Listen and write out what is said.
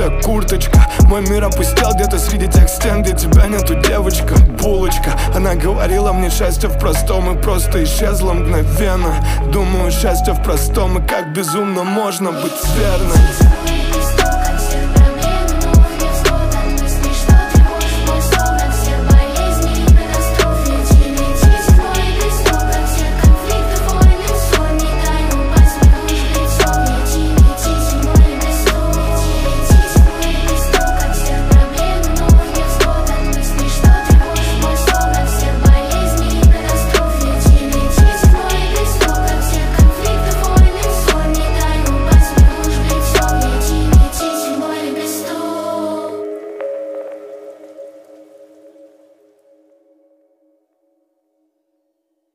мятая курточка. Мой мир опустел где-то среди тех стен, где тебя нету, девочка. Булочка, она говорила мне, счастье в простом, и просто исчезло мгновенно. Думаю, счастье в простом, и как безумно можно быть верным.